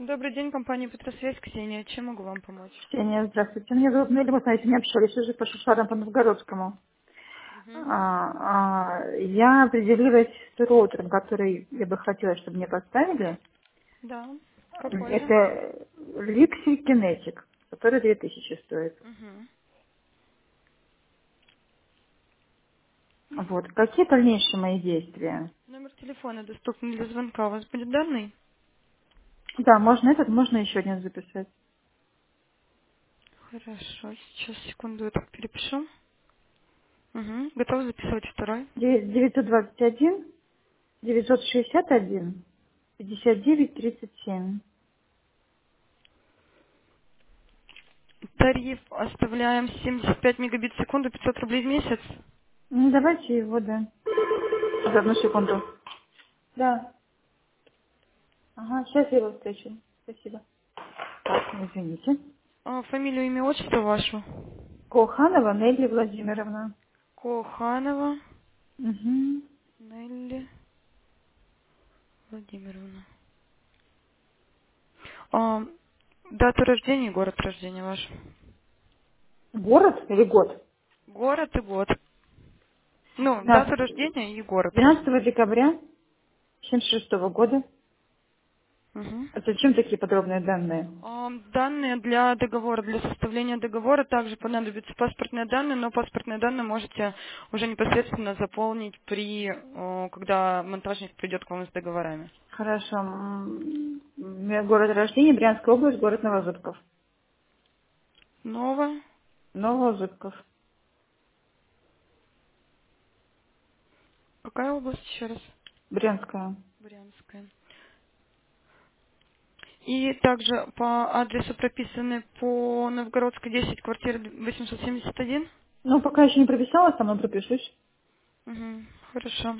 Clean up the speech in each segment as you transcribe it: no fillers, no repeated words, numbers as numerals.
Добрый день, компания Петросвязь, Ксения. Чем могу вам помочь? Ксения, здравствуйте. Меня зовут Нелли, вы знаете, не общались уже по Шушарам по Новгородскому. Мгм. Я определилась с роутером, который я бы хотела, чтобы мне поставили. Да. Какой же? Это Lixi Kinetic, который 2000 стоит. Мгм. Вот. Какие дальнейшие мои действия? Номер телефона доступен для звонка. У вас будет данный? Да, можно этот, можно еще один записать. Хорошо. Сейчас, секунду, я так перепишу. Угу. Готовы записывать второй? 921 961 59 37. Тариф оставляем 75 мегабит в секунду, 500 рублей в месяц. Ну, давайте его, да. За одну секунду. Да. Ага, сейчас я его встречу. Спасибо. Так, извините. Фамилию, имя, отчество вашу? Коханова Нелли Владимировна. Коханова Угу. Нелли Владимировна. Дату рождения и город рождения ваш. Город или год? Город и год. Ну, дату 15, рождения и город. 12 декабря 76 года. Мгм. А зачем такие подробные данные? Данные для договора, для составления договора также понадобятся паспортные данные, но паспортные данные можете уже непосредственно заполнить когда монтажник придет к вам с договорами. Хорошо. У меня город рождения, Брянская область, город Новозубков. Ново. Новозубков. Какая область еще раз? Брянская. Брянская. И также по адресу прописаны по Новгородской 10, квартира 871. Ну, пока еще не прописалась, там пропишусь. Мгм. Хорошо.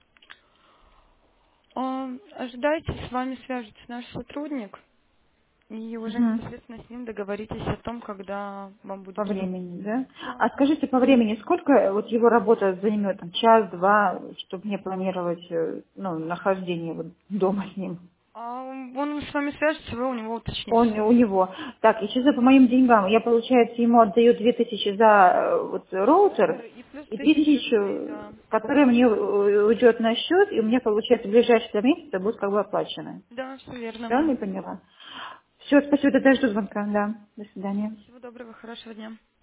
Ожидайте, с вами свяжется наш сотрудник. И уже Угу. непосредственно с ним договоритесь о том, когда вам По будет удобно. времени, да? Да. А скажите, по времени, сколько вот его работа займет? Там, час-два, чтобы мне планировать, ну, нахождение вот дома с ним? Он с вами свяжется, вы у него уточните Он все. у него. Так, и сейчас по моим деньгам. Я, получается, ему отдаю 2000 за вот роутер Роутер и плюс и 1000 рублей, 1000, да. которая мне уйдет на счет, и у меня, получается, в ближайшие 2 месяца будут как бы оплачены. Да, все верно. Правильно я поняла? Все, спасибо, тогда жду звонка, да. До свидания. Всего доброго, хорошего дня.